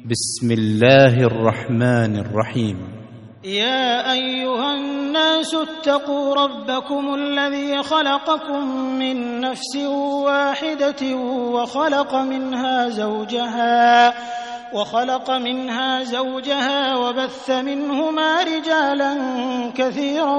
بسم الله الرحمن الرحيم. يا أيها الناس اتقوا ربكم الذي خلقكم من نفس واحدة وخلق منها زوجها وبث منهما رجالا كثيرا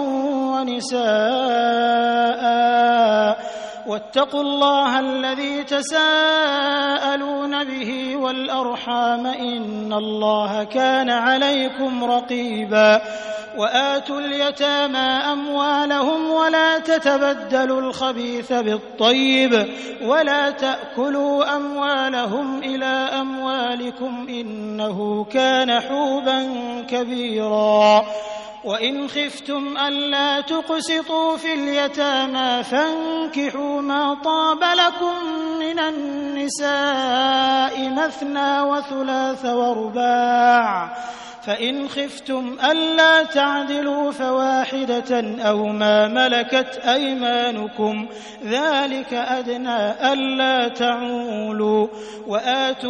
ونساء واتقوا الله الذي تساءلون به والأرحام إن الله كان عليكم رقيبا وآتوا اليتامى أموالهم ولا تتبدلوا الخبيث بالطيب ولا تأكلوا أموالهم إلى أموالكم إنه كان حوبا كبيرا وإن خفتم ألا تقسطوا في اليتامى فانكحوا ما طاب لكم من النساء مثنى وثلاث ورباع فإن خفتم ألا تعدلوا فواحدة أو ما ملكت أيمانكم ذلك أدنى ألا تعولوا وآتوا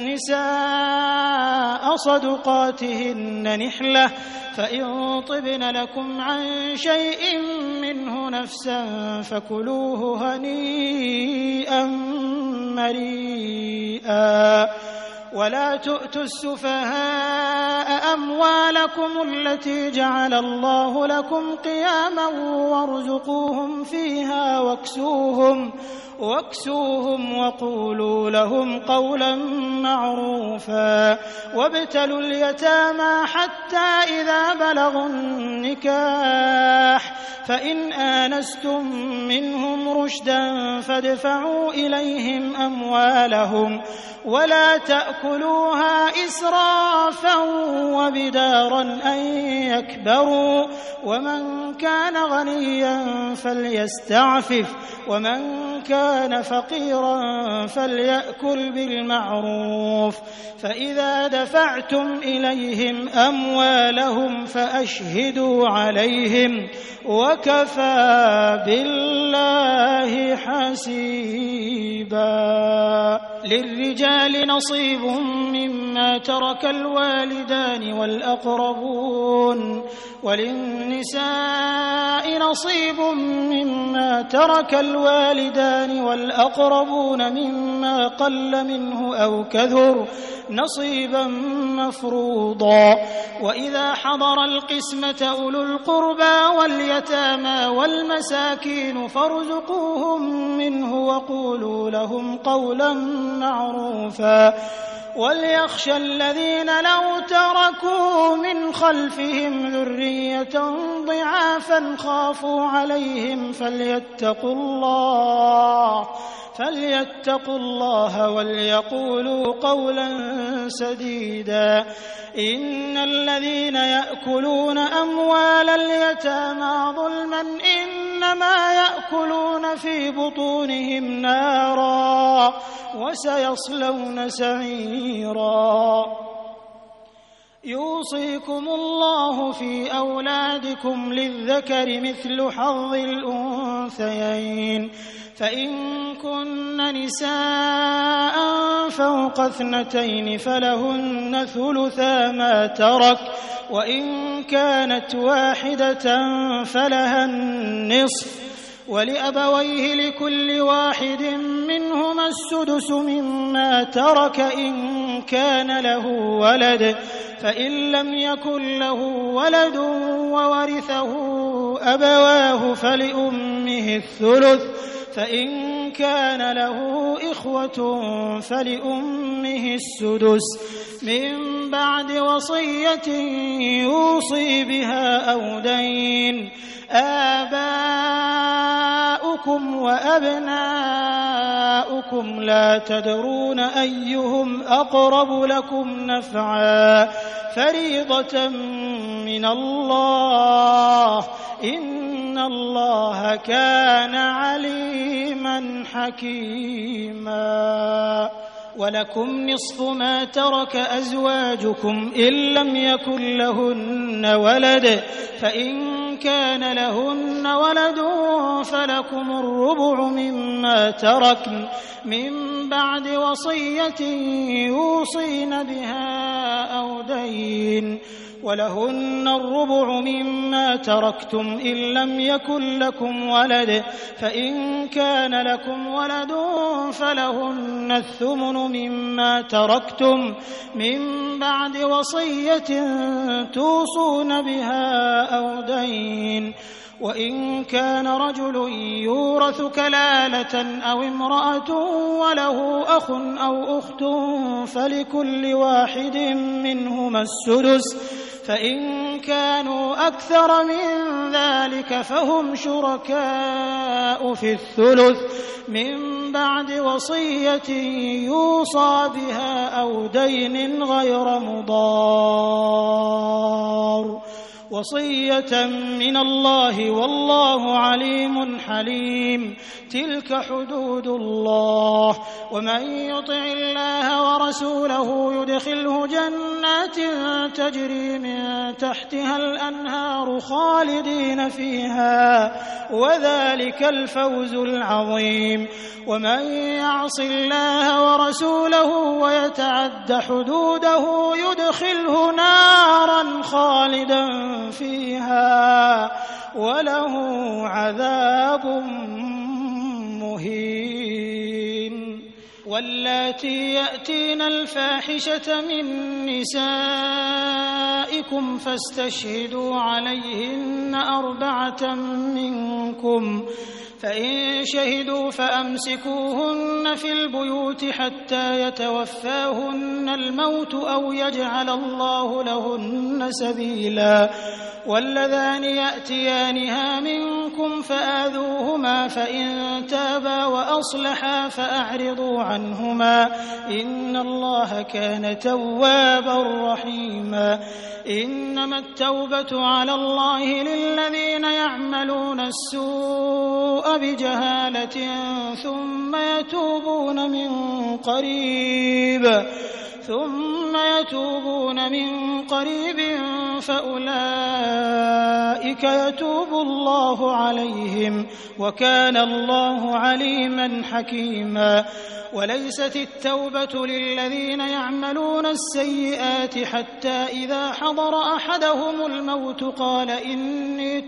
النساء صدقاتهن نحلة فإن طبن لكم عن شيء منه نفسا فكلوه هنيئا مريئا ولا تؤتوا السفهاء أموالكم التي جعل الله لكم قياما وارزقوهم فيها واكسوهم وقولوا لهم قولا معروفا وابتلوا اليتامى حتى إذا بلغوا النكاح فإن آنستم منهم رشدا فادفعوا إليهم أموالهم ولا تأكلوها إسرافا وبدارا أن يكبروا ومن كان غنيا فليستعفف ومن كان فقيرا فليأكل بالمعروف فإذا دفعتم إليهم أموالهم فأشهدوا عليهم وكفى بالله حسيبا للرجال نصيب مما ترك الوالدان والأقربون وللنساء نصيب مما ترك الوالدان والأقربون مما قل منه أو كثر نصيبا مفروضا وإذا حضر القسمة أولو القربى واليتامى والمساكين فارزقوهم منه وقولوا لهم قولا معروفا وليخشى الذين لو تركوا من خلفهم ذرية ضعافا خافوا عليهم فليتقوا الله وليقولوا قولا سديدا إن الذين يأكلون أموال اليتامى ظلما إنما يأكلون في بطونهم نارا وسيصلون سعيرا يوصيكم الله في أولادكم للذكر مثل حظ الأنثيين فإن كن نساء فوق 2 فلهن ثلثا ما ترك وإن كانت واحدة فلها النصف ولأبويه لكل واحد منهما السدس مما ترك إن كان له ولد فإن لم يكن له ولد وورثه أبواه فلأمه الثلث فإن كان له إخوة فلأمه السدس من بعد وصية يوصي بها أو دين آباؤكم وأبناؤكم لا تدرون أيهم أقرب لكم نفعا فريضة من الله إن الله كان عليما حكيما ولكم نصف ما ترك أزواجكم إن لم يكن لهن ولد فإن كان لهن ولد فلكم الربع مما تركن من بعد وصية يوصين بها زوجين ولهن الربع مما تركتم إن لم يكن لكم ولد فإن كان لكم ولد فلهن الثمن مما تركتم من بعد وصية توصون بها أو دين وإن كان رجل يورث كلالة أو امرأة وله أخ أو أخت فلكل واحد منهما السدس فإن كانوا أكثر من ذلك فهم شركاء في الثلث من بعد وصية يوصى بها أو دين غير مضار وصية من الله والله عليم حليم تلك حدود الله ومن يطع الله ورسوله يدخله جنات تجري من تحتها الأنهار خالدين فيها وذلك الفوز العظيم ومن يعص الله ورسوله ويتعد حدوده يدخله نارا خالدا فيها وله عذاب مهين واللاتي يأتين الفاحشة من نسائكم فاستشهدوا عليهن 4 منكم فإن شهدوا فأمسكوهن في البيوت حتى يتوفاهن الموت أو يجعل الله لهن سبيلا واللذان يأتيانها منكم فآذوهما فإن تابا وأصلحا فأعرضوا عنهما إن الله كان توابا رحيما إنما التوبة على الله للذين يعملون السوء بجهالة ثم يتوبون من قريب فأولئك يتوب الله عليهم وكان الله عليما حكيما وليست التوبة للذين يعملون السيئات حتى إذا حضر أحدهم الموت قال إني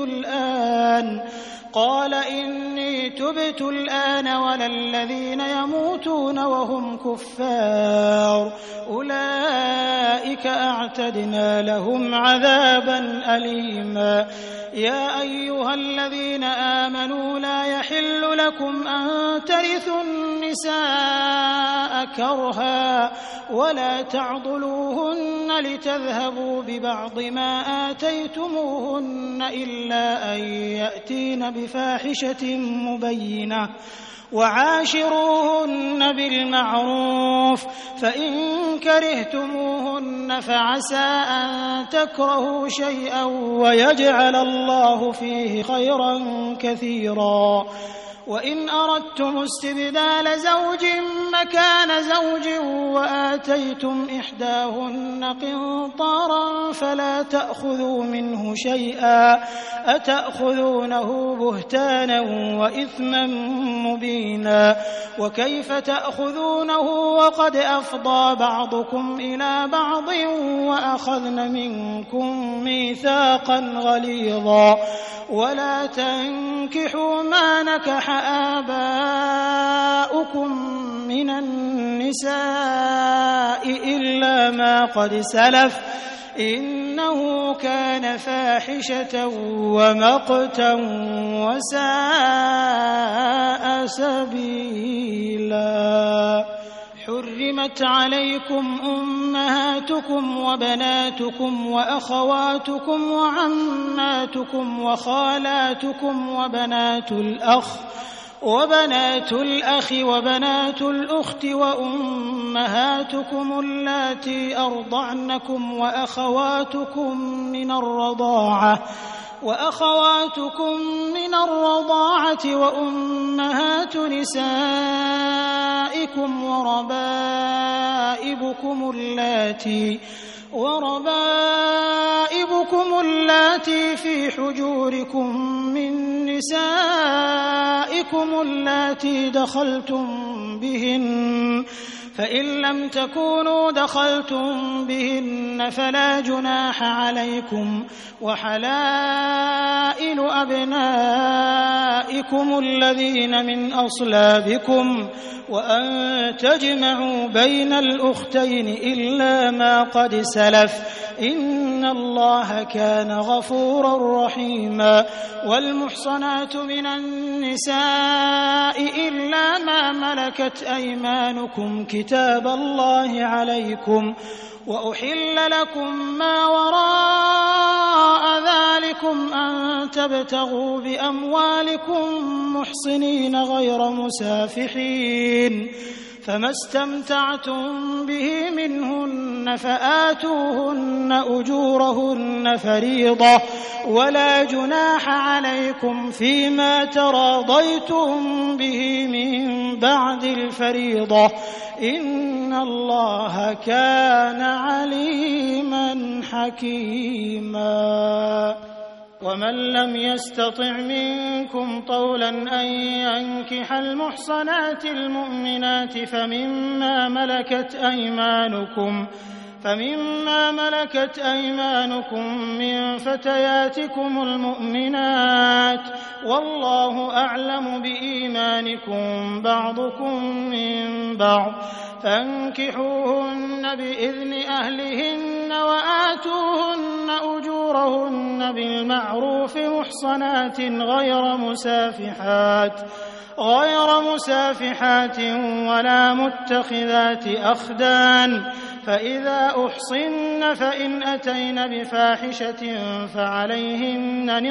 تبت الآن ولا الذين يموتون وهم كفار أولئك أعتدنا لهم عذابا أليما يا أيها الذين آمنوا لا يحل لكم أن ترثوا النساء كرها ولا تعضلوهن لتذهبوا ببعض ما آتيتموهن إلا أن يأتين بفاحشة مبينة وعاشروهن بالمعروف فإن كرهتموهن فعسى أن تكرهوا شيئا ويجعل الله فيه خيرا كثيرا وإن أردتم استبدال زوج مكان زوج وآتيتم إحداهن قنطارا فلا تأخذوا منه شيئا أتأخذونه بهتانا وإثما مبينا وكيف تأخذونه وقد أفضى بعضكم إلى بعض وأخذن منكم ميثاقا غليظا ولا تنكحوا ما نكح آباؤكم من النساء إلا ما قد سلف إنه كان فاحشة ومقتا وساء سبيلا حرمت عليكم أمهاتكم وبناتكم وأخواتكم وعماتكم وخالاتكم وبنات الأخ وبنات الأخت وأمهاتكم اللاتي أرضعنكم وأخواتكم من الرضاعة وأمهات نسائكم وربائبكم اللاتي في حجوركم من نسائكم اللاتي دخلتم بهن فإن لم تكونوا دخلتم بهن فلا جناح عليكم وحلائل أبنائكم الذين من أصلابكم وأن تجمعوا بين الأختين إلا ما قد سلف إن الله كان غفورا رحيما والمحصنات من النساء إلا ما ملكت أيمانكم كتاب الله عليكم وأحل لكم ما وراء ذلكم أن تبتغوا بأموالكم محصنين غير مسافحين فما استمتعتم به منهن فآتوهن أجورهن فريضة ولا جناح عليكم فيما تراضيتم به من بعد الفريضة إن الله كان عليما حكيما ومن لم يستطع منكم طولا أن ينكح المحصنات المؤمنات فمما ملكت أيمانكم من فتياتكم المؤمنات والله أعلم بإيمانكم بعضكم من بعض فانكحوهن بإذن أهلهن وآتوهن أجورهن بالمعروف محصنات غير مسافحات ولا متخذات أخدان فإذا أحصن فإن أتين بفاحشة فعليهن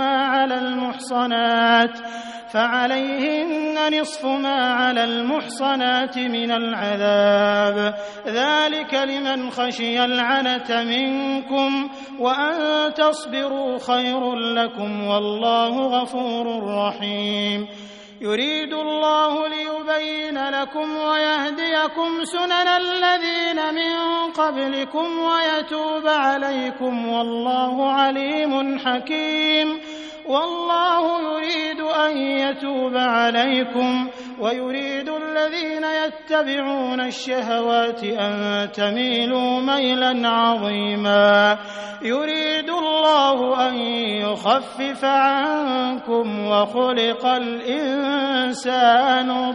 نصف ما على المحصنات من العذاب ذلك لمن خشي العنة منكم وأن تصبروا خير لكم والله غفور رحيم يريد الله ليبين لكم ويهديكم سنن الذين من قبلكم ويتوب عليكم والله عليم حكيم والله يريد أن يتوب عليكم ويريد الذين يتبعون الشهوات أن تميلوا ميلا عظيما يريد الله أن يخفف عنكم وخلق الإنسان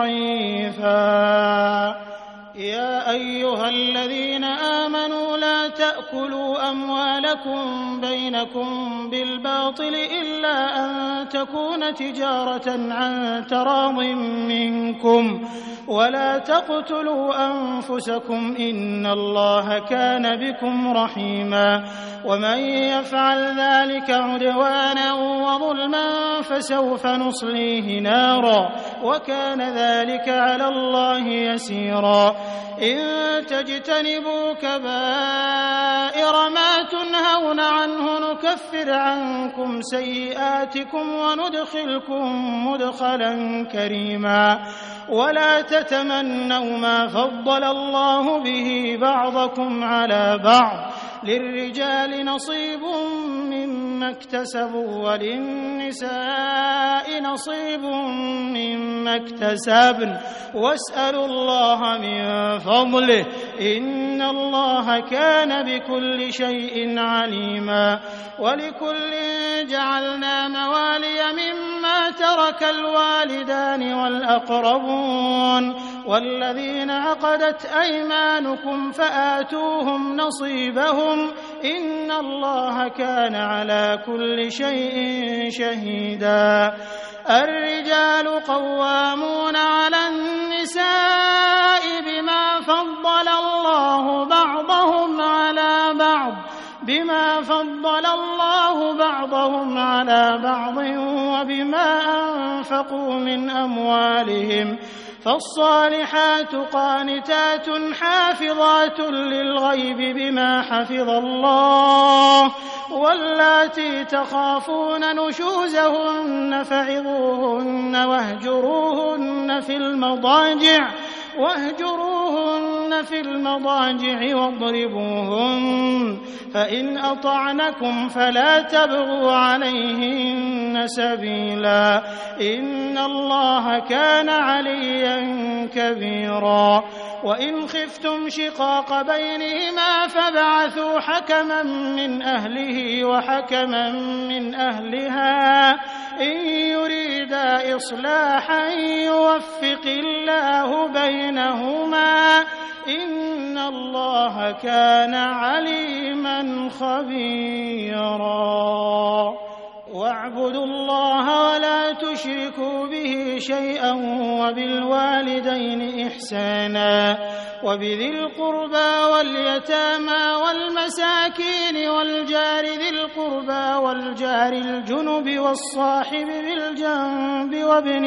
ضعيفا يا أيها الذين آمنوا لا تأكلوا أموالكم بينكم بالباطل إلا أن تكون تجارة عن تراض منكم ولا تقتلوا أنفسكم إن الله كان بكم رحيما ومن يفعل ذلك عدوانا وظلما فسوف نصليه نارا وكان ذلك على الله يسيرا إن تجتنبوا كبائر ما تنهون عنه نكفر عنكم سيئاتكم وندخلكم مدخلا كريما ولا تتمنوا ما فضل الله به بعضكم على بعض للرجال نصيب مما اكتسبوا وللنساء نصيب مما اكتسبن واسألوا الله من فضله إن الله كان بكل شيء عليما ولكل جعلنا موالي مما ترك الوالدان والأقربون والذين عقدت أيمانكم فآتوهم نصيبهم إن الله كان على كل شيء شهيدا الرجال قوامون على النساء بما فضل الله بعضهم على بعض وبما أنفقوا من أموالهم فالصالحات قانتات حافظات للغيب بما حفظ الله واللاتي تخافون نشوزهن فعظوهن واهجروهن في المضاجع واضربوهن فإن أطعنكم فلا تبغوا عليهن سبيلا إن الله كان عليا كبيرا وإن خفتم شقاق بينهما فابعثوا حكما من أهله وحكما من أهلها إن يريدا إصلاحا يوفق الله بينهما إن الله كان عليما خبيرا واعبدوا الله ولا تشركوا به شيئا وبالوالدين إحسانا وبذي القربى واليتامى والمساكين والجار ذي القربى والجار الجنب والصاحب بالجنب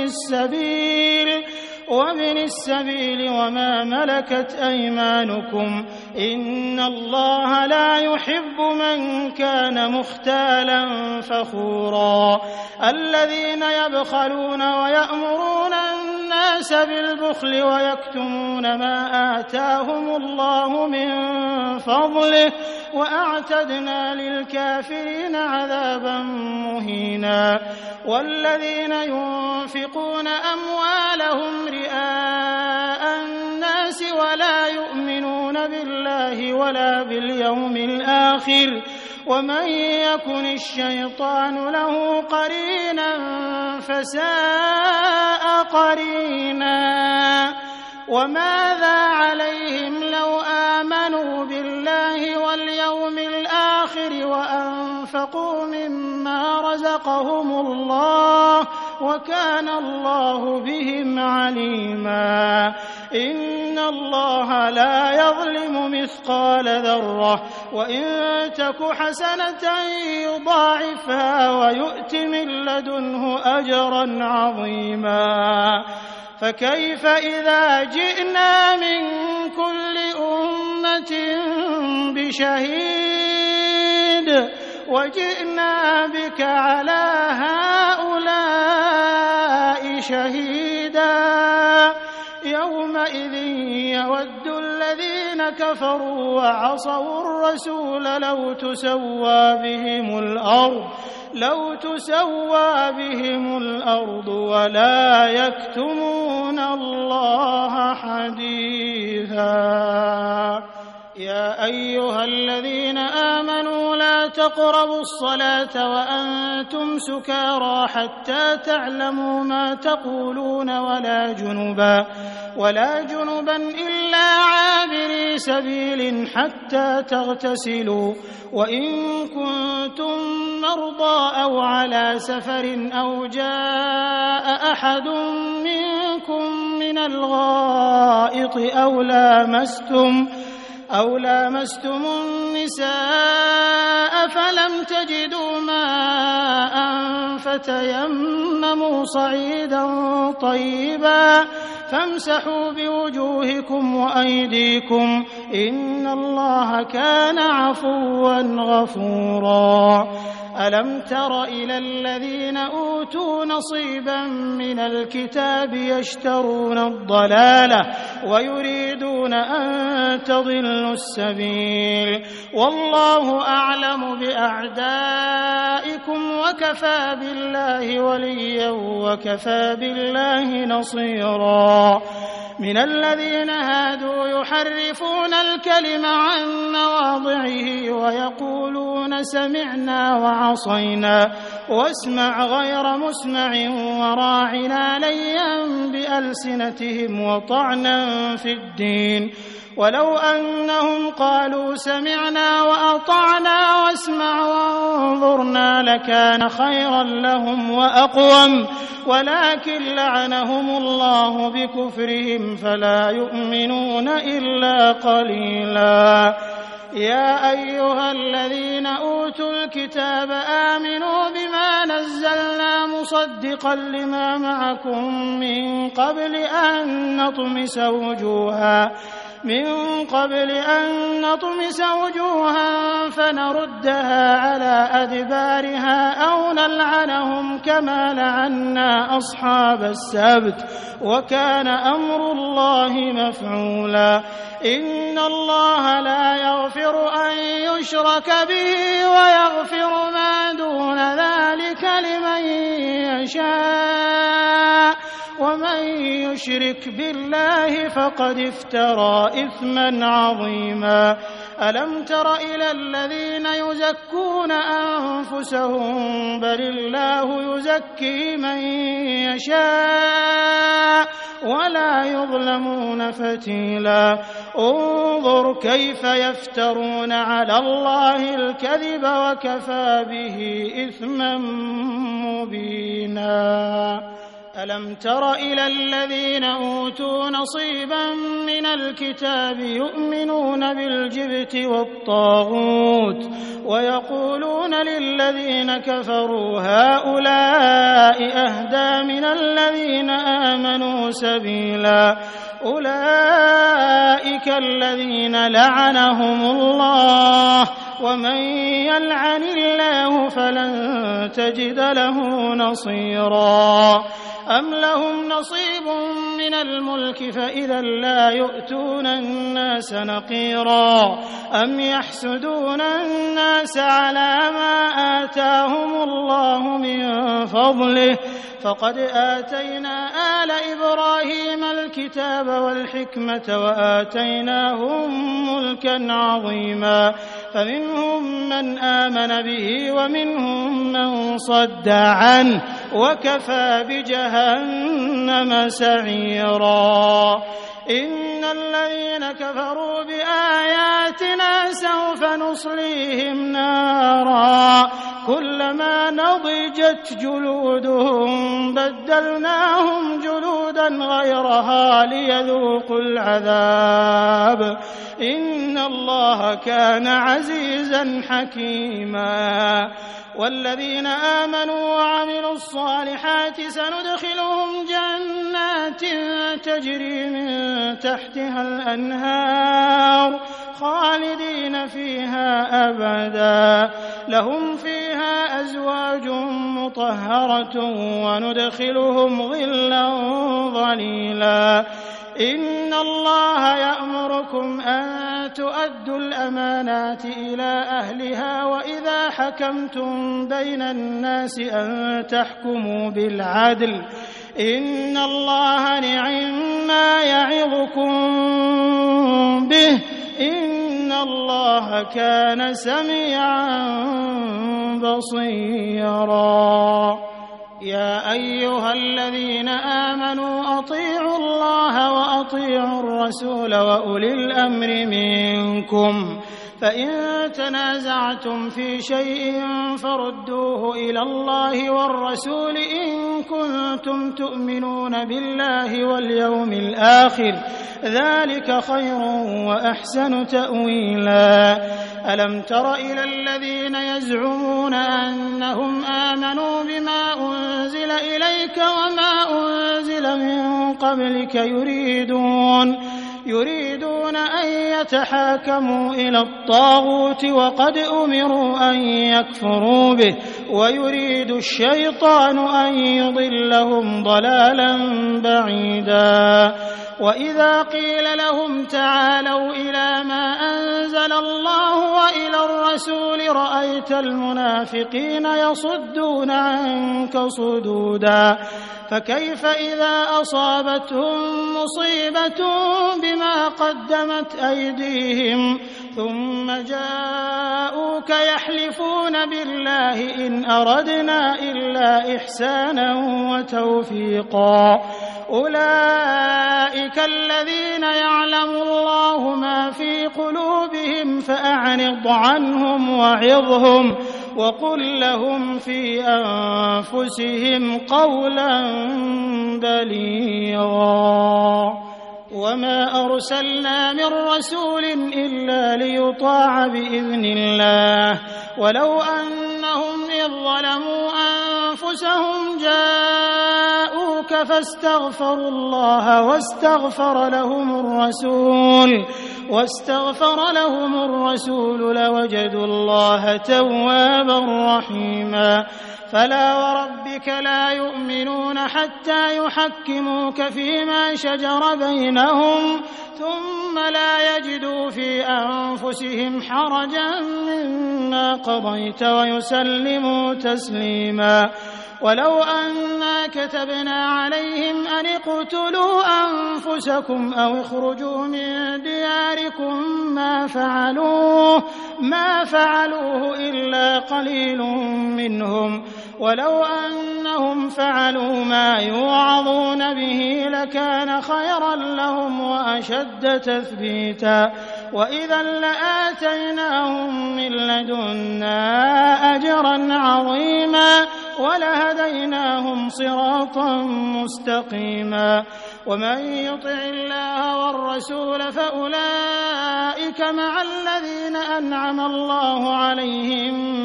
وابن السبيل وما ملكت أيمانكم إن الله لا يحب من كان مختالا فخورا الذين يبخلون ويأمرون الناس بالبخل ويكتمون ما آتاهم الله من فضله وأعتدنا للكافرين عذابا مهينا والذين ينفقون أموالهم رئاء الناس ولا يؤمنون بالله ولا باليوم الآخر ومن يكن الشيطان له قرينا فساء قرينا وماذا عليهم لو آمنوا بالله واليوم الآخر وأنفقوا مما رزقهم الله وكان الله بهم عليما إن الله لا يظلم مثقال ذرة وإن تك حسنة يضاعفها ويؤت من لدنه أجرا عظيما فكيف إذا جئنا من كل أمة بشهيد وجئنا بك على هؤلاء شهيدا يومئذ يود الذين كفروا وعصوا الرسول لو تسوى بهم الأرض ولا يكتمون الله حديثا يا أيها الذين آمنوا لا تقربوا الصلاة وأنتم سكارى حتى تعلموا ما تقولون ولا جنبا إلا عابري سبيل حتى تغتسلوا وإن كنتم مرضى أو على سفر أو جاء أحد منكم من الغائط أو لامستم النساء فلم تجدوا ماء فتيمموا صعيدا طيبا فامسحوا بوجوهكم وأيديكم إن الله كان عفوا غفورا ألم تر إلى الذين أوتوا نصيبا من الكتاب يشترون الضلالة ويريدون أن تضلوا السبيل والله أعلم بأعدائكم وكفى بالله وليا وكفى بالله نصيرا من الذين هادوا يحرفون الكلم عن مواضعه ويقولون سمعنا وعصينا واسمع غير مسمع وراعنا ليا بألسنتهم وطعنا في الدين ولو أنهم قالوا سمعنا وأطعنا واسمع وانظرنا لكان خيرا لهم وأقوم ولكن لعنهم الله بكفرهم فلا يؤمنون إلا قليلا يا أيها الذين أوتوا الكتاب آمنوا بما نزلنا مصدقا لما معكم من قبل أن نطمس وجوها فنردها على أدبارها أو نلعنهم كما لعنا أصحاب السبت وكان أمر الله مفعولا إن الله لا يغفر أن يشرك به ويغفر ما دون ذلك لمن يشاء ومن ومن يشرك بالله فقد افترى إثما عظيما. ألم تر إلى الذين يزكون أنفسهم بل الله يزكي من يشاء ولا يظلمون فتيلا. انظر كيف يفترون على الله الكذب وكفى به إثما مبينا. ألم تر إلى الذين أوتوا نصيبا من الكتاب يؤمنون بالجبت والطاغوت ويقولون للذين كفروا هؤلاء أهدى من الذين آمنوا سبيلا. أولئك الذين لعنهم الله ومن يلعن الله فلن تجد له نصيرا. أم لهم نصيب من الملك فإذا لا يؤتون الناس نقيرا. أم يحسدون الناس على ما آتاهم الله من فضله فقد آتينا آل إبراهيم الكتاب والحكمة وآتيناهم ملكا عظيما. فمنهم من آمن به ومنهم من صد عنه وكفى بجهنم سعيرا. إن الذين كفروا بآياتنا سوف نصليهم نارا كلما نضجت جلودهم بدلناهم جلودا غيرها ليذوقوا العذاب إن الله كان عزيزا حكيما. والذين آمنوا وعملوا الصالحات سندخلهم جنات تجري من تحتها الأنهار خالدين فيها أبدا لهم فيها أزواج مطهرة وندخلهم ظلا ظليلا. إن الله يأمركم أن تؤدوا الأمانات إلى أهلها وإذا حكمتم بين الناس أن تحكموا بالعدل إن الله نعما يعظكم به إن الله كان سميعا بصيرا. يا أيها الذين آمنوا أطيعوا الله وأطيعوا الرسول وأولي الأمر منكم فإن تنازعتم في شيء فردوه إلى الله والرسول إن كنتم تؤمنون بالله واليوم الآخر ذلك خير وأحسن تأويلا. ألم تر إلى الذين يزعمون أنهم آمنوا بما أنزل إليك وما أنزل من قبلك يريدون أن يتحاكموا إلى الطاغوت وقد أمروا أن يكفروا به ويريد الشيطان أن يضلهم ضلالا بعيدا. وإذا قيل لهم تعالوا إلى ما أنزل الله وإلى الرسول رأيت المنافقين يصدون عنك صدودا. فكيف إذا أصابتهم مصيبة بما قدمت أيديهم ثم جاءوك يحلفون بالله إن أردنا إلا إحسانا وتوفيقا. أولئك الذين يعلم الله ما في قلوبهم فأعرض عنهم وعظهم وقل لهم في أنفسهم قولا بليغا. وما أرسلنا من رسول إلا ليطاع بإذن الله ولو أنهم إذ ظلموا أنفسهم جاءوك فاستغفروا الله واستغفر لهم الرسول لوجدوا الله توابا رحيما. فلا وربك لا يؤمنون حتى يحكموك فيما شجر بينهم ثم لا يجدوا في أنفسهم حرجا مما قضيت ويسلموا تسليما. ولو أنا كتبنا عليهم أن اقتلوا أنفسكم أو اخرجوا من دياركم ما فعلوه إلا قليل منهم ولو أنهم فعلوا ما يوعظون به لكان خيرا لهم وأشد تثبيتا وإذا لآتيناهم من لدنا أجرا عظيما ولهديناهم صراطا مستقيما ومن يطع الله والرسول فأولئك مع الذين أنعم الله عليهم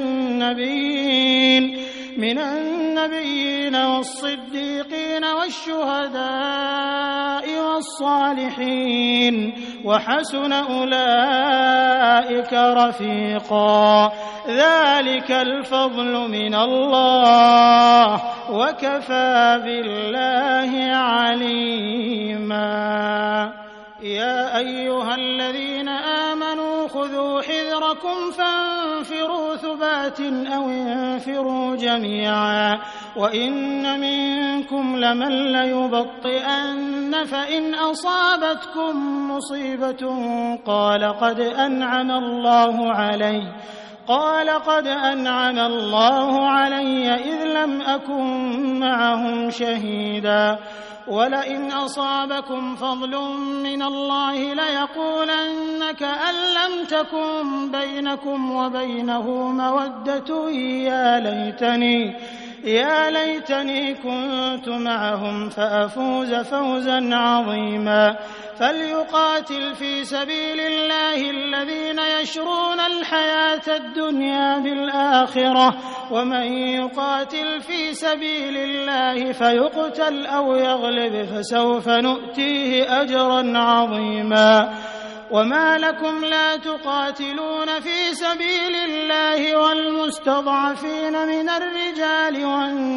من النبيين والصديقين والشهداء والصالحين وحسن أولئك رفيقا ذلك الفضل من الله وكفى بالله عليما يا أيها الذين آمنوا خذوا حذركم فانفروا ثبات أو انفروا جميعا وإن منكم لمن ليبطئن فإن أصابتكم مصيبة قال قد أنعم الله علي إذ لم أكن معهم شهيدا ولئن أصابكم فضل من الله ليقولن كأن لم تكن بينكم وبينه مودة يا ليتني كنت معهم فأفوز فوزا عظيما فليقاتل في سبيل الله الذين يشرون الحياة الدنيا بالآخرة ومن يقاتل في سبيل الله فيقتل أو يغلب فسوف نؤتيه أجرا عظيما وما لكم لا تقاتلون في سبيل الله والمستضعفين من الرجال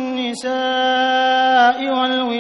والنساء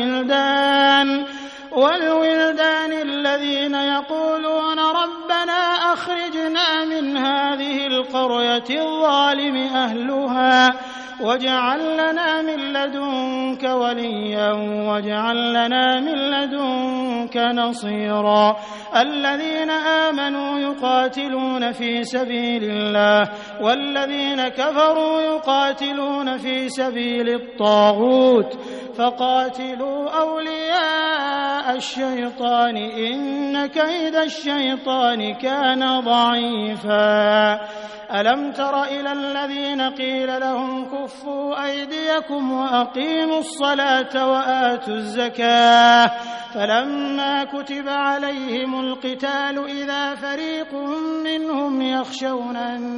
والولدان الذين يقولون ربنا أخرجنا من هذه القرية الظالم أهلها واجعل لنا من لدنك وليا واجعل لنا من لدنك نصيرا الذين آمنوا يقاتلون في سبيل الله والذين كفروا يقاتلون في سبيل الطاغوت فقاتلوا أولياء الشيطان إن كيد الشيطان كان ضعيفا ألم تر إلى الذين قيل لهم كفوا أيديكم وأقيموا الصلاة وآتوا الزكاة فلما كتب عليهم القتال إذا فريق منهم يخشون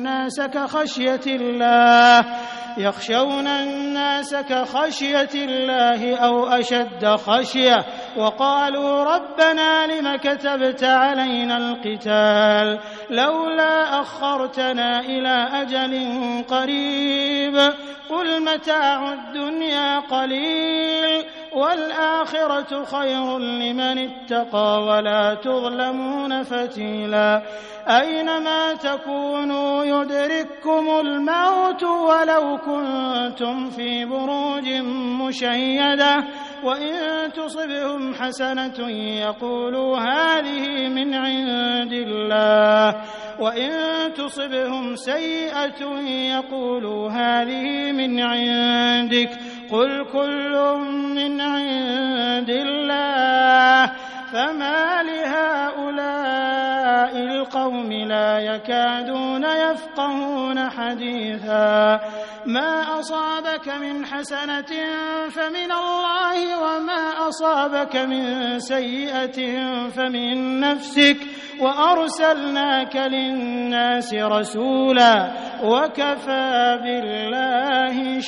الناس كخشية الله أو أشد خشية وقالوا ربنا لم كتبت علينا القتال لولا أخرتنا إلى أجل قريب قل متاع الدنيا قليل والآخرة خير لمن اتقى ولا تظلمون فتيلا أينما تكونوا يدرككم الموت ولو كنتم في بروج مشيدة وإن تصبهم حسنة يقولوا هذه من عند الله وإن تصبهم سيئة يقولوا هذه من عندك قل كل من عند الله فما لهؤلاء القوم لا يكادون يفقهون حديثا ما أصابك من حسنة فمن الله وما أصابك من سيئة فمن نفسك وأرسلناك للناس رسولا وكفى بالله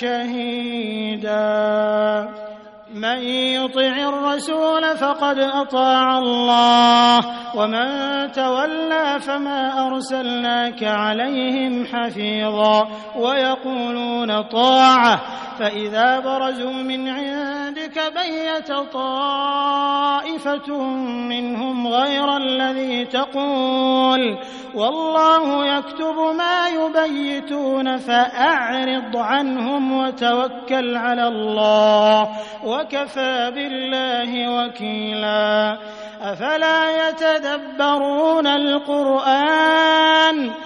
شهيدا من يطع الرسول فقد أطاع الله ومن تولى فما أرسلناك عليهم حفيظا ويقولون طاعة فإذا برزوا من عندك بيت طائفة منهم غير الذي تقول والله يكتب ما يبيتون فأعرض عنهم وتوكل على الله وكفى بالله وكيلا. أفلا يتدبرون القرآن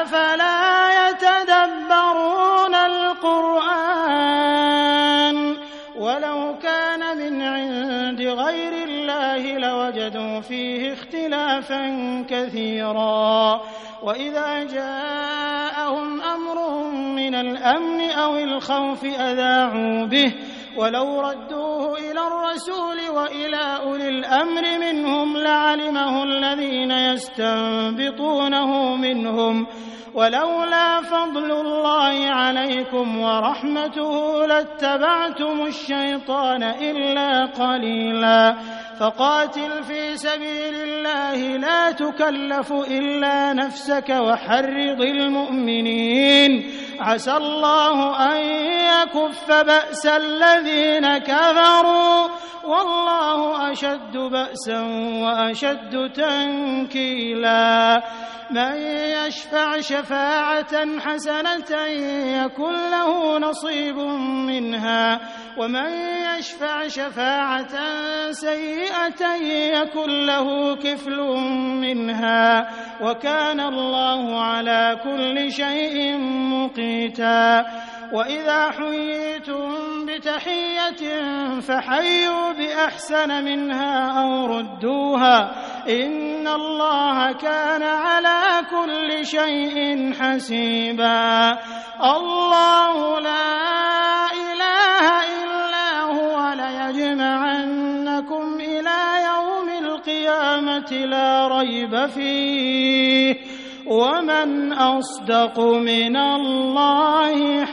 ولو كان من عند غير الله لوجدوا فيه اختلافا كثيرا. وإذا جاءهم أمر من الأمن أو الخوف أذاعوا به ولو ردوه إلى الرسول وإلى أولي الأمر منهم لعلمه الذين يستنبطونه منهم ولولا فضل الله عليكم ورحمته لاتبعتم الشيطان إلا قليلا. فقاتل في سبيل الله لا تكلف إلا نفسك وحرض المؤمنين عسى الله أن يكف بأس الذين كفروا والله أشد بأسا وأشد تنكيلا. من يشفع شفاعة حسنة يكن له نصيب منها ومن يشفع شفاعة سيئة يكن له كفل منها وكان الله على كل شيء مقيتا. وإذا حييتم بتحية فحيوا بأحسن منها أو ردوها إن الله كان على كل شيء حسيبا. الله لا إله إلا هو ليجمعنكم إلى يوم القيامة لا ريب فيه ومن أصدق من الله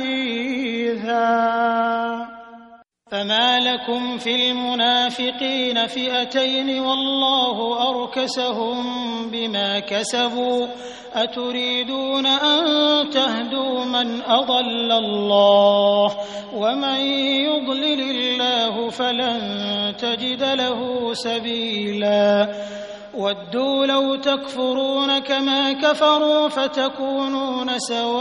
حديثا. فما لكم في المنافقين فئتين والله أركسهم بما كسبوا أتريدون أن تهدوا من أضل الله ومن يضلل الله فلن تجد له سبيلا. ودوا لو تكفرون كما كفروا فتكونون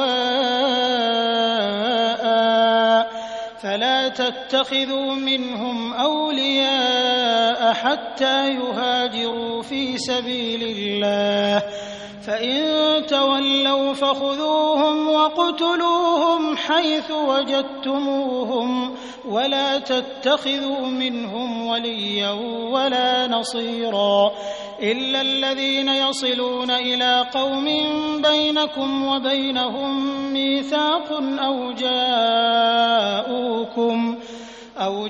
سواء فلا تتخذوا منهم أولياء حتى يهاجروا في سبيل الله فإن تولوا فخذوهم وقتلوهم حيث وجدتموهم ولا تتخذوا منهم وليا ولا نصيرا إلا الذين يصلون إلى قوم بينكم وبينهم ميثاق أو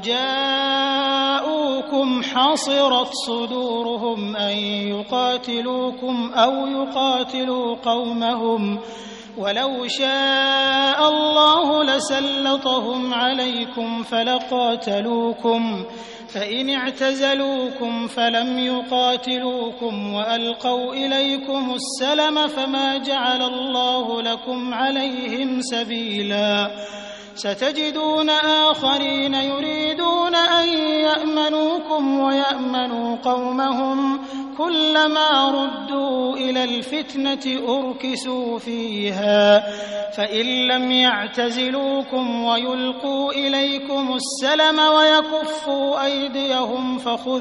جاءوكم حصرت صدورهم أن يقاتلوكم أو يقاتلوا قومهم ولو شاء الله لسلطهم عليكم فلقاتلوكم فإن اعتزلوكم فلم يقاتلوكم وألقوا إليكم السلم فما جعل الله لكم عليهم سبيلا. ستجدون آخرين يريدون أن يأمنوكم ويأمنوا قومهم كلما ردوا إلى الفتنة أركسوا فيها فإن لم يعتزلوكم ويلقوا إليكم السلم ويكفوا أيديهم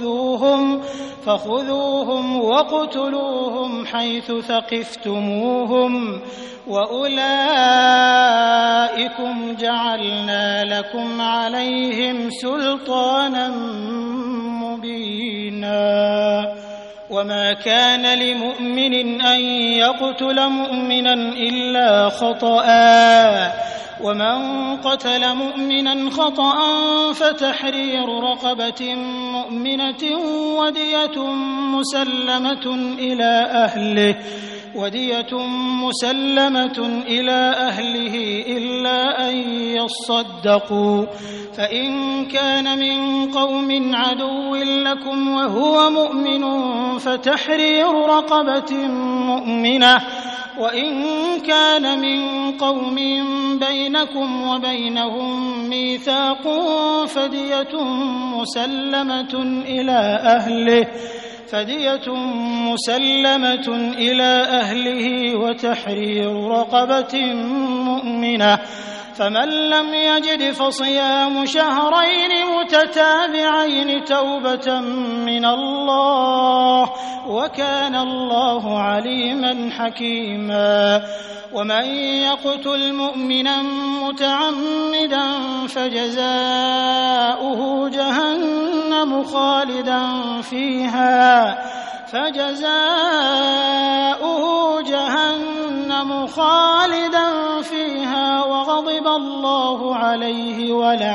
فخذوهم واقتلوهم حيث ثقفتموهم وأولئكم جعلنا لكم عليهم سلطانا مبينا. وما كان لمؤمن أن يقتل مؤمنا إلا خطأ ومن قتل مؤمنا خطأ فتحرير رقبة مؤمنة ودية مسلمة إلى أهله إلا أن يصدقوا فإن كان من قوم عدو لكم وهو مؤمن فتحرير رقبة مؤمنة وإن كان من قوم بينكم وبينهم ميثاق فدية مسلمة إلى أهله وتحرير رقبة مؤمنة، فمن لم يجد فصيام شهرين متتابعين توبة من الله، وكان الله عليما حكيما. ومن يقتل مؤمنا متعمدا فجزاؤه جهنم خالدا فيها وغضب الله عليه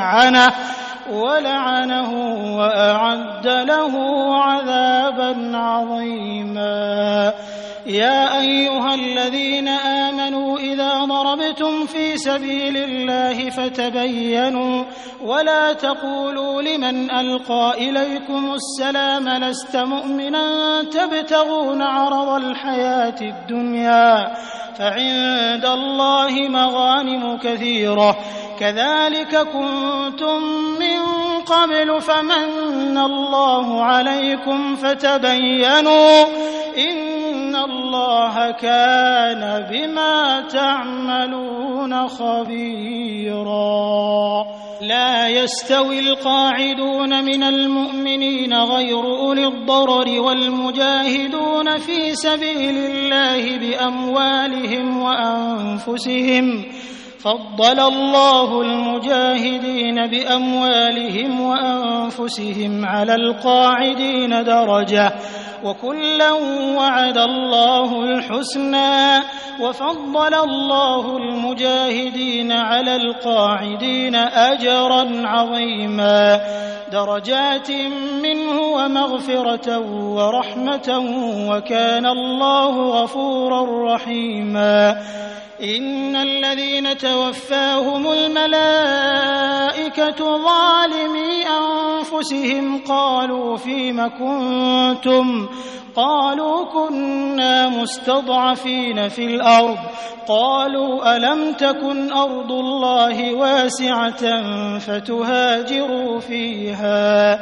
ولعنه وأعد له عذابا عظيما. يا أيها الذين آمنوا إذا ضربتم في سبيل الله فتبينوا ولا تقولوا لمن ألقى إليكم السلام لست مؤمنا تبتغون عرض الحياة الدنيا فعند الله مغانم كثيرة كذلك كنتم من قبل فمن الله عليكم فتبينوا إن الله كان بما تعملون خبيرا. لا يستوي القاعدون من المؤمنين غير أولي الضرر والمجاهدون في سبيل الله بأموالهم وأنفسهم، فضل الله المجاهدين بأموالهم وأنفسهم على القاعدين درجة، وكلا وعد الله الحسنى، وفضل الله المجاهدين على القاعدين أجرا عظيما، درجات منه ومغفرة ورحمة، وكان الله غفورا رحيما. إن الذين توفاهم الملائكة ظالمي أنفسهم قالوا فيم كنتم؟ قالوا كنا مستضعفين في الأرض. قالوا ألم تكن أرض الله واسعة فتهاجروا فيها،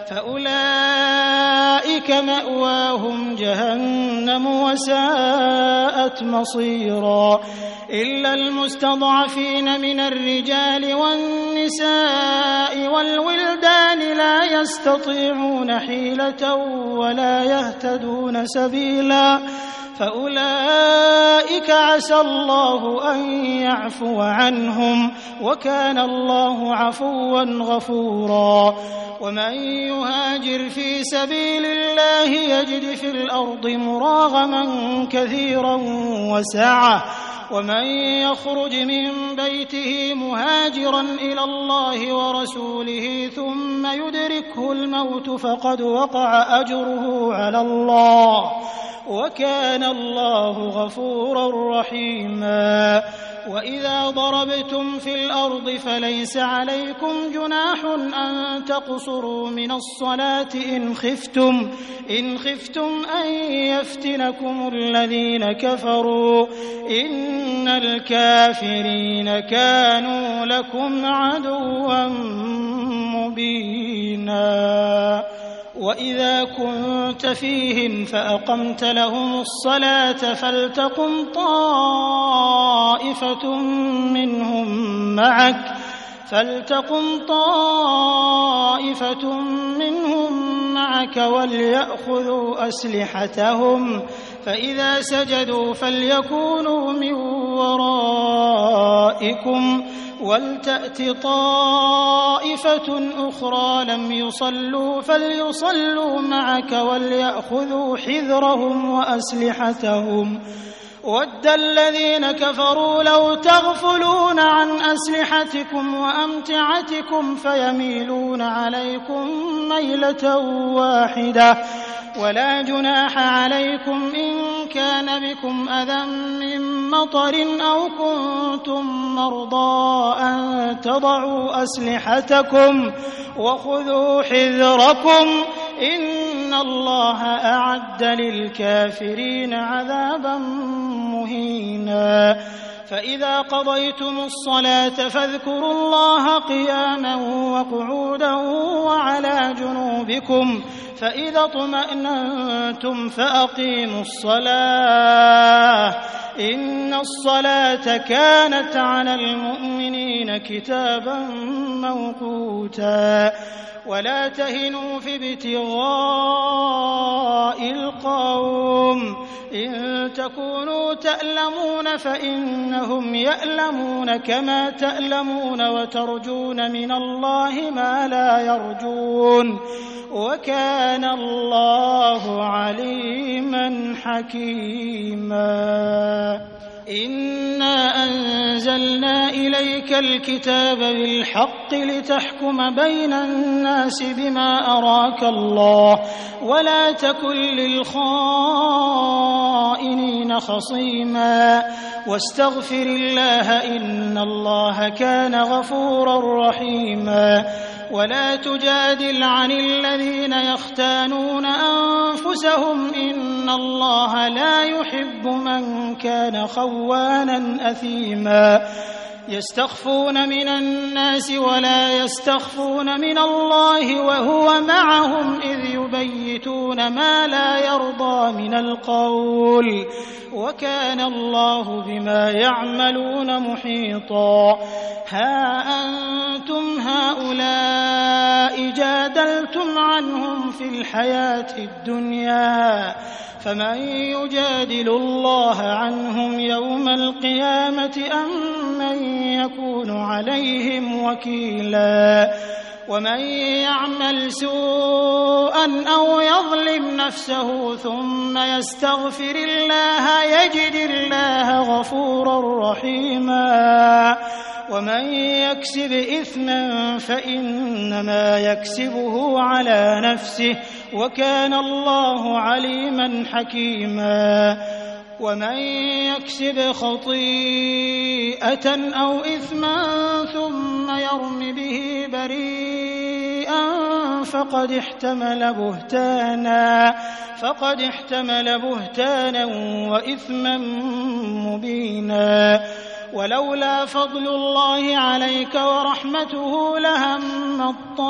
فأولئك مأواهم جهنم وساءت مصيرا. إلا المستضعفين من الرجال والنساء والولدان لا يستطيعون حيلة ولا يهتدون سبيلا، فأولئك عسى الله أن يعفو عنهم، وكان الله عفوا غفورا. ومن يهاجر في سبيل الله يجد في الأرض مراغما كثيرا وسعة، ومن يخرج من بيته مهاجرا إلى الله ورسوله ثم يدركه الموت فقد وقع أجره على الله، وكان الله غفورا رحيما. وإذا ضربتم في الأرض فليس عليكم جناح أن تقصروا من الصلاة إن خفتم أن يفتنكم الذين كفروا، إن الكافرين كانوا لكم عدوا مبينا. وإذا كنت فيهم فأقمت لهم الصلاة فلتقم طائفة منهم معك وليأخذوا أسلحتهم، فإذا سجدوا فليكونوا من ورائكم ولتأت طائفة أخرى لم يصلوا فليصلوا معك وليأخذوا حذرهم وأسلحتهم. وَدَّ الَّذِينَ كَفَرُوا لَوْ تَغْفُلُونَ عَنْ أَسْلِحَتِكُمْ وَأَمْتِعَتِكُمْ فَيَمِيلُونَ عَلَيْكُمْ مَيْلَةً وَاحِدَةً. ولا جناح عليكم إن كان بكم أذى من مطر أو كنتم مرضى أن تضعوا أسلحتكم وخذوا حذركم إن الله أعد للكافرين عذابا مهينا. حكيما فإذا قضيتم الصلاة فاذكروا الله قياما وقعودا وعلى جنوبكم فإذا اطمأننتم فأقيموا الصلاة إن الصلاة كانت على المؤمنين كتابا موقوتا ولا تهنوا في ابتغاء القوم إن تكونوا تألمون فإنهم يألمون كما تألمون وترجون من الله ما لا يرجون وكان الله عليما حكيما إنا أنزلنا إليك الكتاب بالحق لتحكم بين الناس بما أراك الله ولا تكن للخائنين خصيما واستغفر الله إن الله كان غفورا رحيما ولا تجادل عن الذين يختانون أنفسهم إن الله لا يحب من كان خوانا أثيما يستخفون من الناس ولا يستخفون من الله وهو معهم إذ يبيتون ما لا يرضى من القول وكان الله بما يعملون محيطا ها أنتم هؤلاء جادلتم عنهم في الحياة الدنيا فمن يجادل الله عنهم يوم القيامة أم من يكون عليهم وكيلا ومن يعمل سوءا أو يظلم نفسه ثم يستغفر الله يجد الله غفورا رحيما ومن يكسب إثما فإنما يكسبه على نفسه وكان الله عليما حكيما ومن يكسب خطيئة أو إثما ثم يرم به بريئا فقد احتمل بهتانا وإثما مبينا ولولا فضل الله عليك ورحمته لهم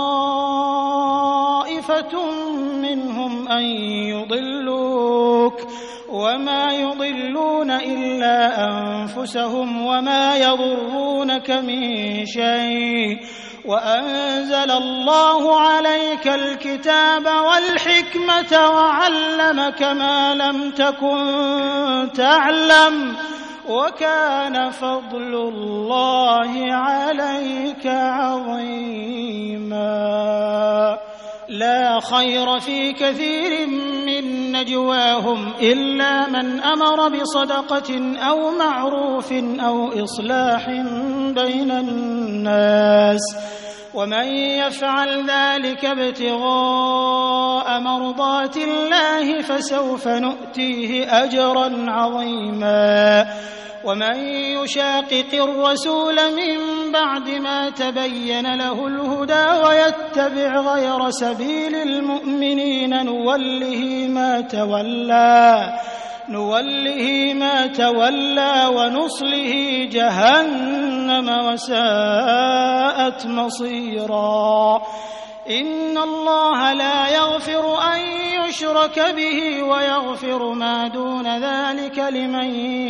طائفة منهم أن يضلوك وما يضلون إلا أنفسهم وما يضرونك من شيء وأنزل الله عليك الكتاب والحكمة وعلمك ما لم تكن تعلم وكان فضل الله عليك عظيما لا خير في كثير من نجواهم إلا من أمر بصدقة أو معروف أو إصلاح بين الناس ومن يفعل ذلك ابتغاء مرضات الله فسوف نؤتيه أجرا عظيما ومن يشاقق الرسول من بعد ما تبين له الهدى ويتبع غير سبيل المؤمنين نوله ما تولى ونصله جهنم وساءت مصيرا إن الله لا يغفر أن يشرك به ويغفر ما دون ذلك لمن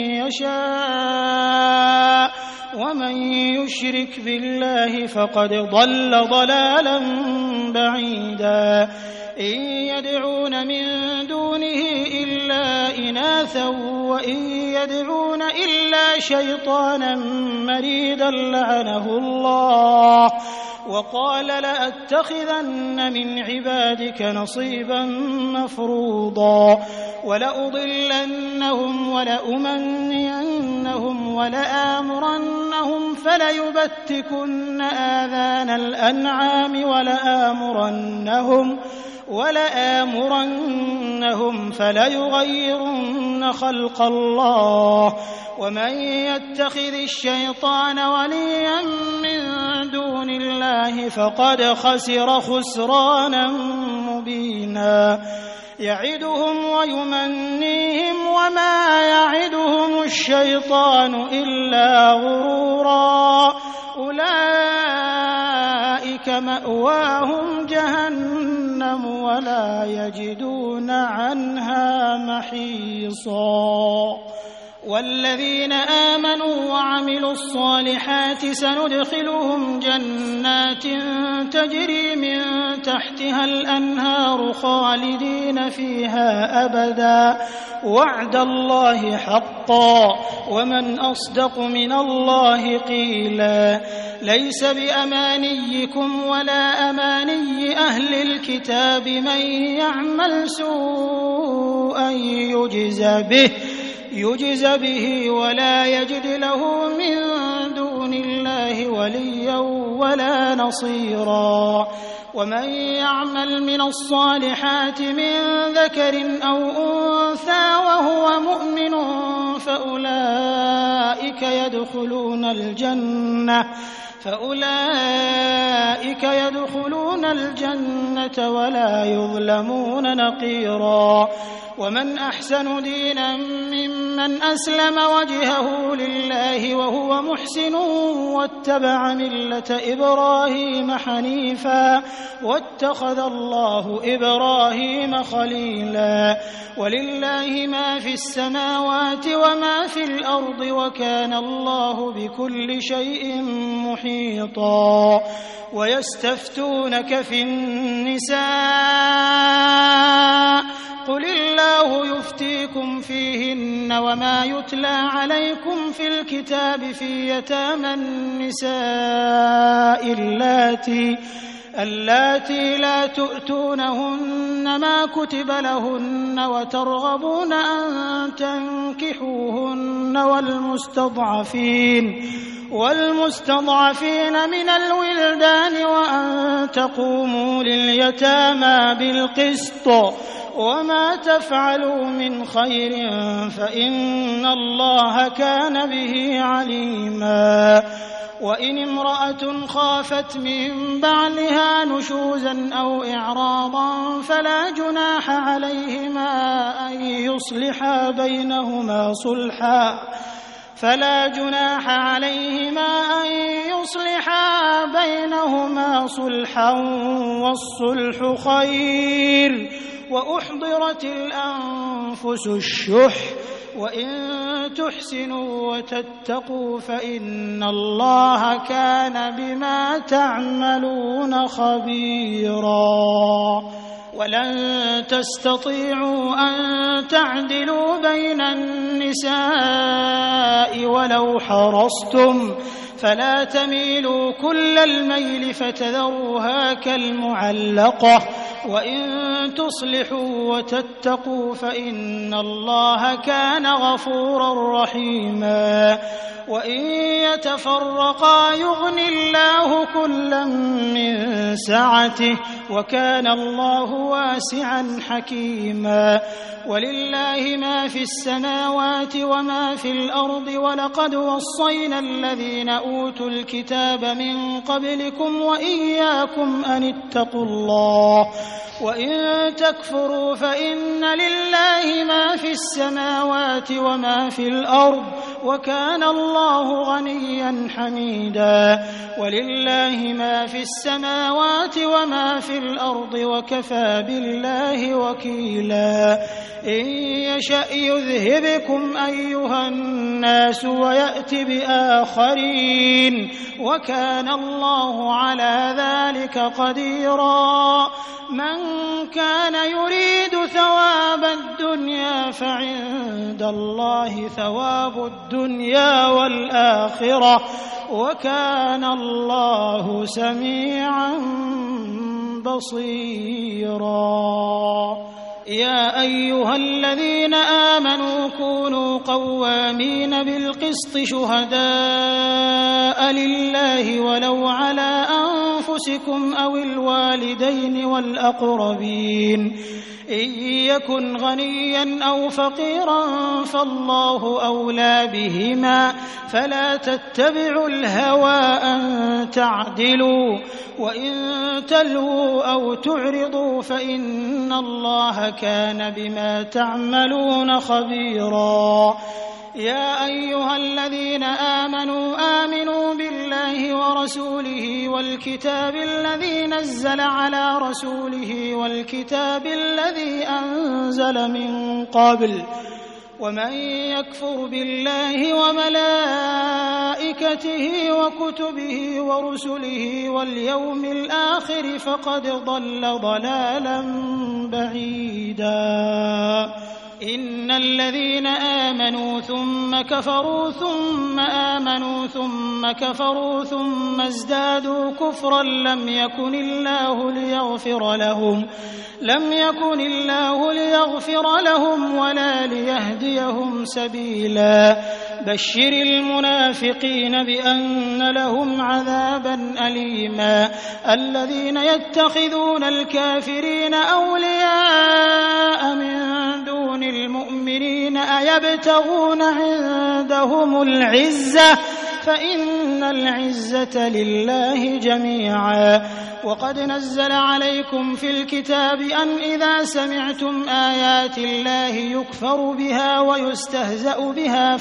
يشاء ومن يشرك بالله فقد ضل ضلالا بعيدا إن يدعون من دونه إلا إناثا وإن يدعون إلا شيطانا مريدا لعنه الله وقال لأتخذن من عبادك نصيبا مفروضا ولأضلنهم ولأمنينهم ولآمرنهم فليبتكن آذان الأنعام ولآمرنهم فليغيرن خلق الله ومن يتخذ الشيطان وليا من دون الله فقد خسر خسرانا مبينا يعدهم ويمنيهم وما يعدهم الشيطان إلا غرورا أولئك مأواهم جهنم ولا يجدون عنها محيصا والذين آمنوا وعملوا الصالحات سندخلهم جنات تجري من تحتها الأنهار خالدين فيها أبدا وعد الله حقا ومن أصدق من الله قيلا ليس بأمانيكم ولا أماني أهل الكتاب من يعمل سوءا يجز به ولا يجد له من دون الله وليا ولا نصيرا ومن يعمل من الصالحات من ذكر أو أنثى وهو مؤمن فأولئك يدخلون الجنة ولا يظلمون نقيرا ومن أحسن دينا ممن أسلم وجهه لله وهو محسن واتبع ملة إبراهيم حنيفا واتخذ الله إبراهيم خليلا ولله ما في السماوات وما في الأرض وكان الله بكل شيء محيطا ويستفتونك في النساء قل الله يفتيكم فيهن وما يتلى عليكم في الكتاب في يتامى النساء اللاتي لا تؤتونهن ما كتب لهن وترغبون أن تنكحوهن والمستضعفين من الولدان وأن تقوموا لليتامى بالقسط وما تفعلوا من خير فإن الله كان به عليما وإن امرأة خافت من بعلها نشوزا أو إعراضا فلا جناح عليهما أن يصلحا بينهما صلحا والصلح خير وأحضرت الأنفس الشح وإن تحسنوا وتتقوا فإن الله كان بما تعملون خبيرا ولن تستطيعوا أن تعدلوا بين النساء ولو حرصتم فلا تميلوا كل الميل فتذروها كالمعلقة وإن تصلحوا وتتقوا فإن الله كان غفورا رحيما وإن يتفرقا يغن الله كلا من سعته وكان الله واسعا حكيما ولله ما في السماوات وما في الأرض ولقد وصينا الذين أوتوا الكتاب من قبلكم وإياكم أن اتقوا الله وإن تكفروا فإن لله ما في السماوات وما في الأرض وكان الله غنيا حميدا ولله ما في السماوات وما في الأرض وكفى بالله وكيلا إن يشأ يذهبكم أيها الناس ويأت بآخرين وكان الله على ذلك قديرا من كان يريد ثواب الدنيا فعند الله ثواب الدنيا والآخرة وكان الله سميعا بصيرا يا أيها الذين آمنوا كونوا قوامين بالقسط شهداء لله ولو على أنفسكم أو الوالدين والأقربين إن يكن غنيا أو فقيرا فالله أولى بهما فلا تتبعوا الهوى أن تعدلوا وإن تلووا أو تعرضوا فإن الله كان بما تعملون خبيرا يا أيها الذين آمنوا بالله ورسوله والكتاب الذي نزل على رسوله والكتاب الذي أنزل من قبل ومن يكفر بالله وملائكته وكتبه ورسله واليوم الآخر فقد ضل ضلالا بعيدا إن الذين آمنوا ثم كفروا ثم آمنوا ثم كفروا ثم ازدادوا كفرا لم يكن الله ليغفر لهم ولا ليهديهم سبيلا بشر المنافقين بأن لهم عذابا أليما الذين يتخذون الكافرين أولياء من دون المؤمنين أيبتغون عندهم العزة فإن العزة لله جميعا وقد نزل عليكم في الكتاب أن إذا سمعتم آيات الله يكفر بها ويستهزأ بها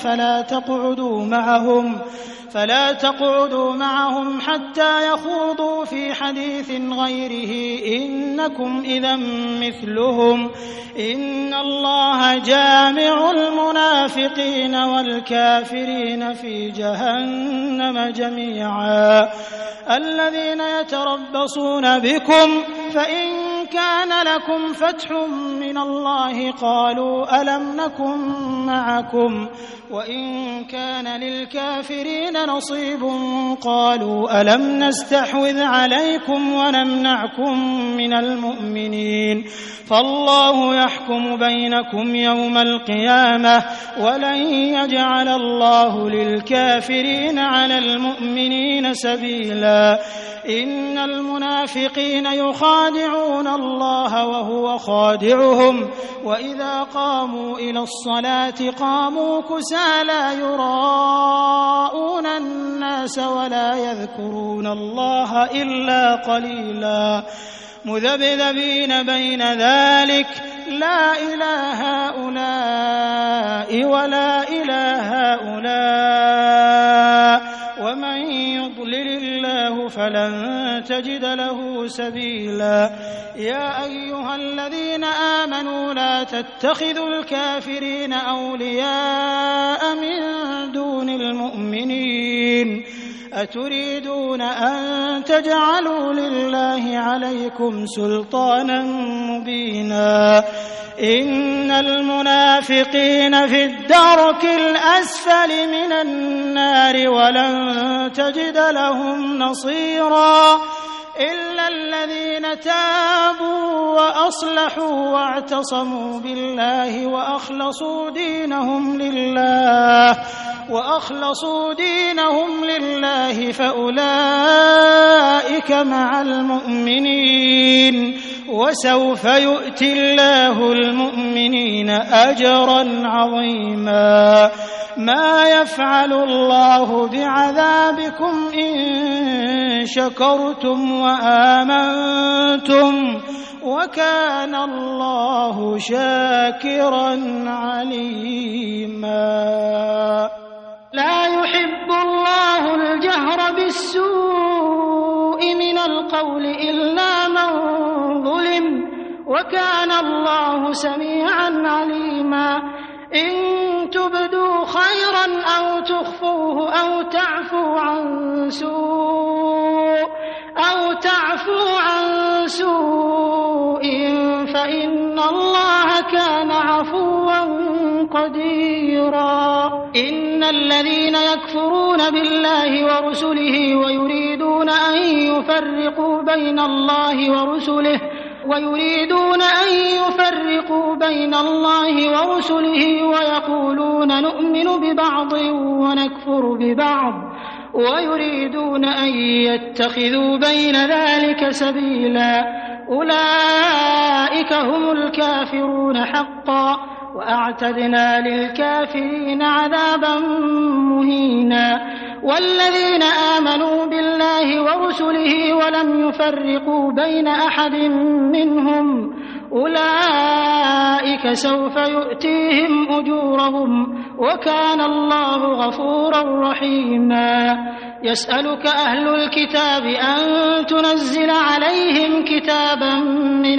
فلا تقعدوا معهم حتى يخوضوا في حديث غيره إنكم إذا مثلهم إن الله جامع المنافقين والكافرين في جهنم جميعا الذين يتربصون بكم فإن كان لكم فتح من الله قالوا ألم نكن معكم وإن كان للكافرين نصيب قالوا ألم نستحوذ عليكم ونمنعكم من المؤمنين فالله يحكم بينكم يوم القيامة ولن يجعل الله للكافرين على المؤمنين سبيلا إن المنافقين يخادعون الله وهو خادعهم وإذا قاموا إلى الصلاة قاموا كسالى يراءون الناس ولا يذكرون الله إلا قليلا مذبذبين بين ذلك لا إله هؤلاء ولا إله هؤلاء ومن يضلل الله فلن تجد له سبيلا يا أيها الذين آمنوا لا تتخذوا الكافرين أولياء من دون المؤمنين أتريدون أن تجعلوا لله عليكم سلطانا مبينا إن المنافقين في الدرك الأسفل من النار ولن تجد لهم نصيرا إلا الذين تابوا وأصلحوا واعتصموا بالله وأخلصوا دينهم لله فأولئك مع المؤمنين وسوف يؤتي الله المؤمنين أجرا عظيما ما يفعل الله بعذابكم إن شكرتم وآمنتم وكان الله شاكرا عليما لا يحب الله الجهر بالسوء من القول إلا من ظلم وكان الله سميعا عليما إن تبدوا خيرا أو تخفوه أو تعفوا عن سوء فإن الله كان عفوا قديرا إن الذين يكفرون بالله ورسله ويريدون أن يفرقوا بين الله ورسله ويقولون نؤمن ببعض ونكفر ببعض ويريدون أن يتخذوا بين ذلك سبيلا أولئك هم الكافرون حقا وأعتدنا للكافرين عذابا مهينا والذين آمنوا بالله ورسله ولم يفرقوا بين أحد منهم أولئك سوف يؤتيهم أجورهم وكان الله غفورا رحيما يسألك أهل الكتاب أن تنزل عليهم كتابا من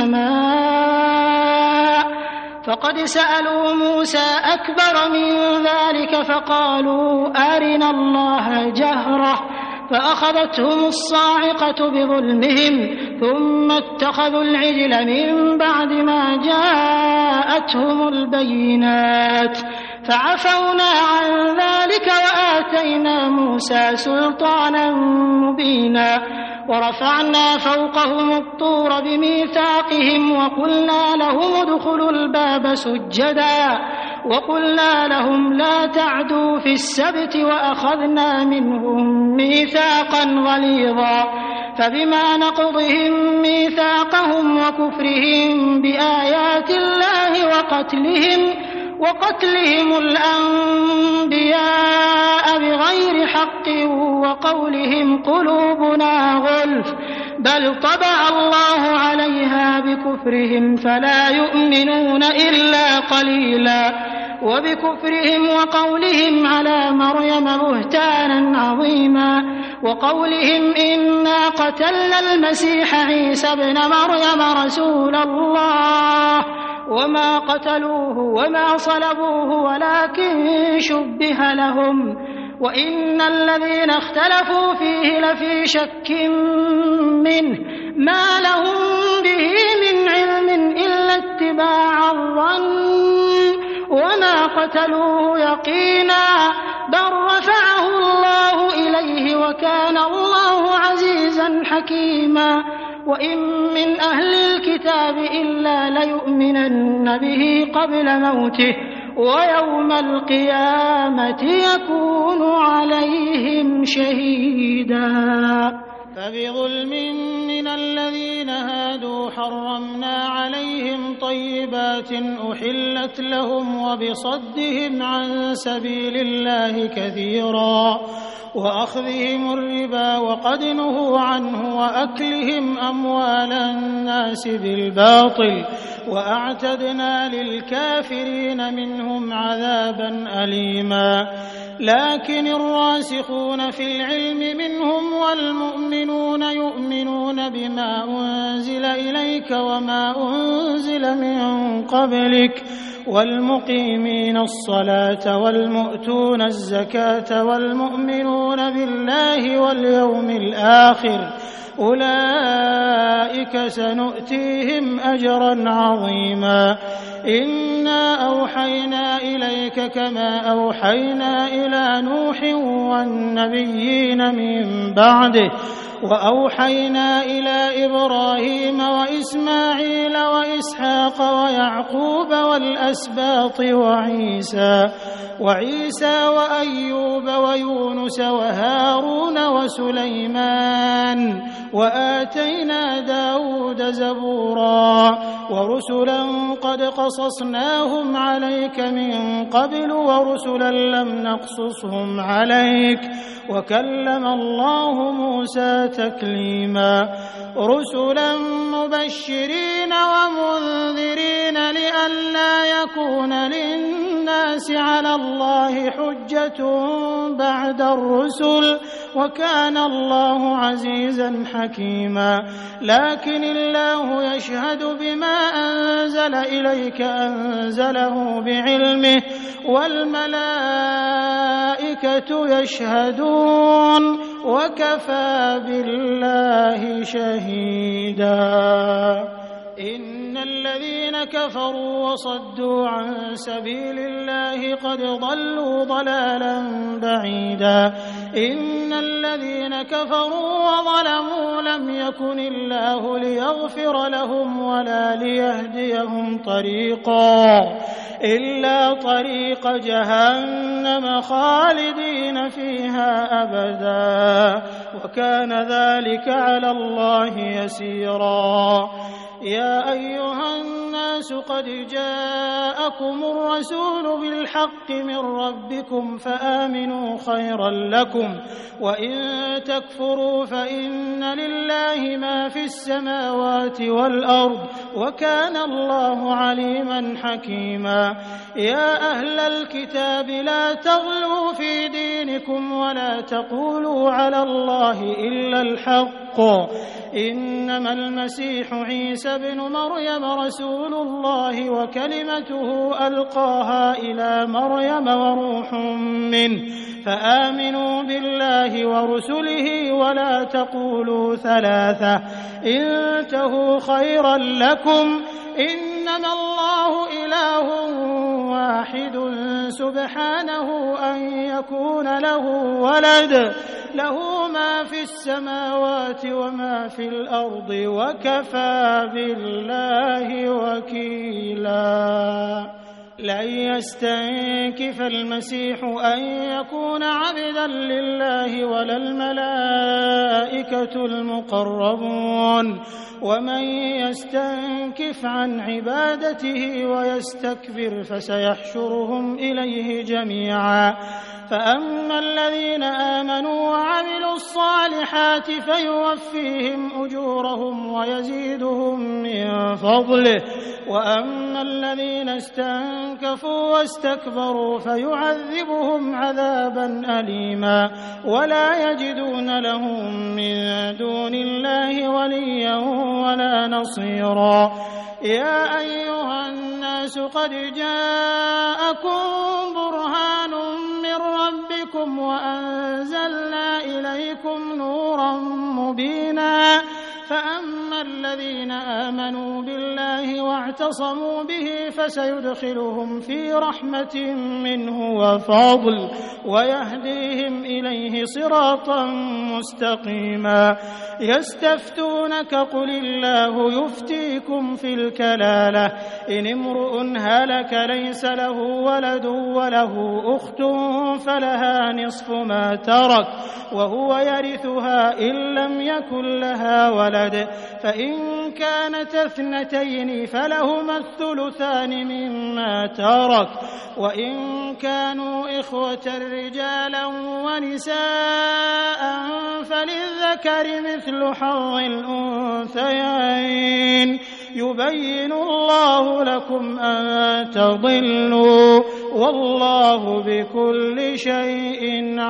السماء فقد سألوا موسى أكبر من ذلك فقالوا أرنا الله جهرة فأخذتهم الصاعقة بظلمهم ثم اتخذوا العجل من بعد ما جاءتهم البينات فعفونا عن ذلك وآتينا موسى سلطانا مبينا ورفعنا فوقهم الطور بميثاقهم وقلنا لهم ادخلوا الباب سجدا وقلنا لهم لا تعدوا في السبت وأخذنا منهم ميثاقا غليظا فبما نقضهم ميثاقهم وكفرهم بآيات الله وقتلهم الأنبياء بغير حق وقولهم قلوبنا غلف بل طبع الله عليها بكفرهم فلا يؤمنون إلا قليلا وبكفرهم وقولهم على مريم بهتانا عظيما وقولهم إنا قتلنا المسيح عيسى ابن مريم رسول الله وما قتلوه وما صلبوه ولكن شبه لهم وإن الذين اختلفوا فيه لفي شك منه ما لهم به من علم إلا اتباع الظن وما قتلوه يقينا بل رفعه الله إليه وكان الله عزيزا حكيما وإن من أهل الكتاب إلا ليؤمنن به قبل موته ويوم القيامة يكون عليهم شهيدا فبظلم من الذين هادوا حرمنا عليهم طيبات أحلت لهم وبصدهم عن سبيل الله كثيرا وأخذهم الربا وقد نهوا عنه وأكلهم أموال الناس بالباطل وأعتدنا للكافرين منهم عذابا أليما لكن الراسخون في العلم منهم والمؤمنون يؤمنون بما أنزل إليك وما أنزل من قبلك والمقيمين الصلاة والمؤتون الزكاة والمؤمنون بالله واليوم الآخر أولئك سنؤتيهم أجرا عظيما إنا أوحينا إليك كما أوحينا إلى نوح والنبيين من بعده وأوحينا إلى إبراهيم وإسماعيل وإسحاق ويعقوب والأسباط وعيسى وأيوب ويونس وهارون وسليمان وآتينا داود زبورا ورسلا قد قصصناهم عليك من قبل ورسلا لم نقصصهم عليك وكلم الله موسى تكليما رسلا مبشرين ومنذرين لئلا يكون للناس على الله حجة بعد الرسل وكان الله عزيزا حكيما لكن الله يشهد بما أنزل إليك أنزله بعلمه والملائكة يشهدون وكفى بالله شهيدا إن الذين كفروا وصدوا عن سبيل الله قد ضلوا ضلالا بعيدا إن الذين كفروا وظلموا لم يكن الله ليغفر لهم ولا ليهديهم طريقا إلا طريق جهنم جهنم خالدين فيها أبدا وكان ذلك على الله يسيرا. يا أيها الناس قد جاءكم الرسول بالحق من ربكم فآمنوا خيرا لكم وإن تكفروا فإن لله ما في السماوات والأرض وكان الله عليما حكيما. يا أهل الكتاب لا تغلوا في دينكم ولا تقولوا على الله إلا الحق إنما المسيح عيسى بن مريم رسول الله وكلمته ألقاها إلى مريم وروح منه فآمنوا بالله ورسله ولا تقولوا ثلاثة انتهوا خيرا لكم إنما الله إله واحد سبحانه أن يكون له ولد له ما في السماوات وما في الأرض وكفى بالله وكيلا. لن يستنكف المسيح أن يكون عبدا لله ولا الملائكة المقربون ومن يستنكف عن عبادته ويستكبر فسيحشرهم إليه جميعا. فأما الذين آمنوا وعملوا الصالحات فيوفيهم أجورهم ويزيدهم من فضله وأما الذين استنكفوا واستكبروا فيعذبهم عذابا أليما ولا يجدون لهم من دون الله وليا ولا نصيرا. يا أيها الناس قد جاءكم برهان من ربكم وأنزلنا إليكم نورا مبينا. فأما الذين آمنوا بالله واعتصموا به فسيدخلهم في رحمة منه وفضل ويهديهم إليه صراطا مستقيما. يستفتونك قل الله يفتيكم في الكلالة إن امرؤ هلك ليس له ولد وله أخت فلها نصف ما ترك وهو يرثها إن لم يكن لها ولد فإن كانت اثنتين فلهما الثلثان مما ترك وإن كانوا إخوة رجالا ونساء فللذكر مثل حظ الأنثيين يبين الله لكم أن تضلوا والله بكل شيء